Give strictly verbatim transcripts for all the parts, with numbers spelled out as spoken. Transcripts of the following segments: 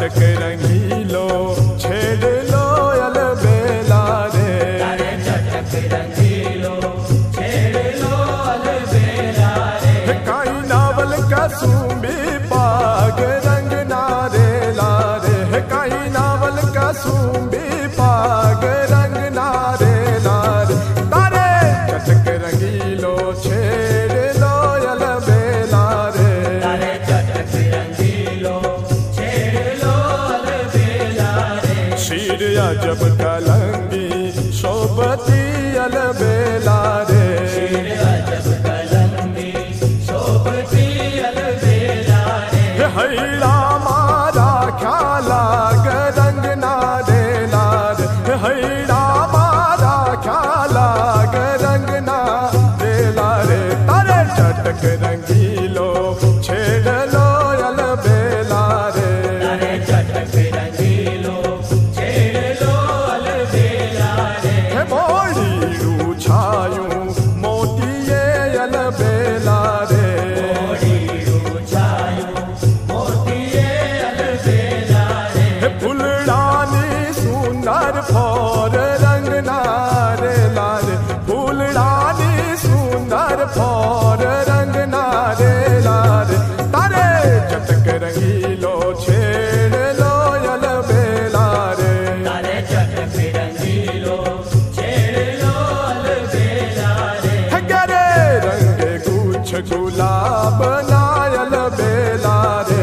चटक रंगीलो छेड़ लो अलबेला रे। तारे चटक रंगीलो छेड़ लो अलबेला रे। काई नावल कसुम्बी पाग रंग नारे लारे। काई नावल कसुम्बी पाग रंग नारे लारे। तारे चटक रंगीलो छेड़ लो अलबेला रे। तारे चटक रंगीलो छेड़ लो अलबेला रे। शीर अजब कलंगी शोभती अलबेला रे। शीर अजब कलंगी शोभती अलबेला रे। हैरा मारा ख्याला रंग नारे लार। हैरा मारा ख्याला रंग नारे लारे। तारे चटक रंगीलो छेड़ लो अलबेला रे। तारे चटक रंगीलो छेड़ लो अलबेला रे। मोड़ी रू छायूं मोतिये अलबेला रे। मोड़ी रू छायूं मोतिये अलबेला रे। फुलड़ानी सुंदर फोर रंग नारे लारे। फुलड़ानी सुंदर फोर रंग नारे लारे। तारे चटक रंगीलो छेड़ लो अलबेला रे। तारे चटक रंगीलो छेड़ लो अलबेला रे। गरे रंग कुछ गुलाब नायल बेला रे।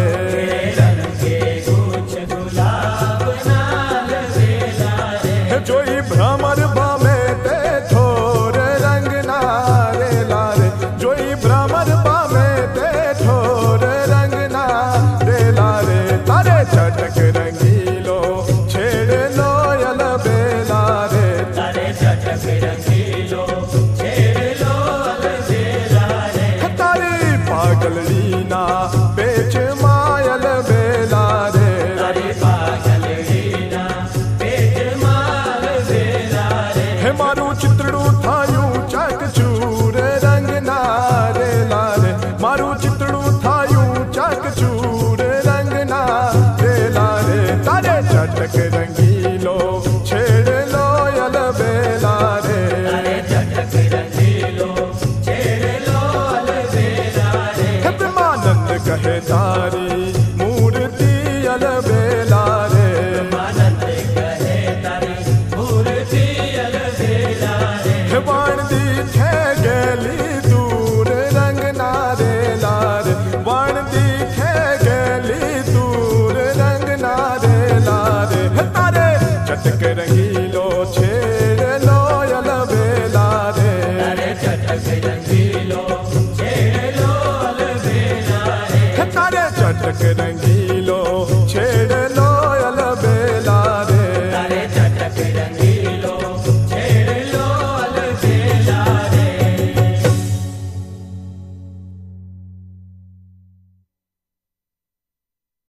रंगे कुछ गुलाब नाल बेला रे। जोई भ्रमर बमे ते ठोर रंग नारे लारे। जोई भ्रमर बमे ते ठोर रंग नारे लारे। तारे चटक रंगीलो छेड़ लो अलबेला रे। तारे चटक रंगीलो छेड़ लो अलबेला रे। तारी पागल लीना बेच मायल बेला रे। तारे पागल रीना पेट माल बेला रे। हे मारू चितड़ू थायूं चक चूर रंग नारे लारे। मारू चितड़ू थायूं चक चूर रंग नारे लारे। तारे चटक रंगीलो छेड़ लो अलबेला रे। तारे चटक रंगीलो छेड़ लो अलबेला रे। हे ब्रह्मानंद कहे तारी मूर्ति अलबेला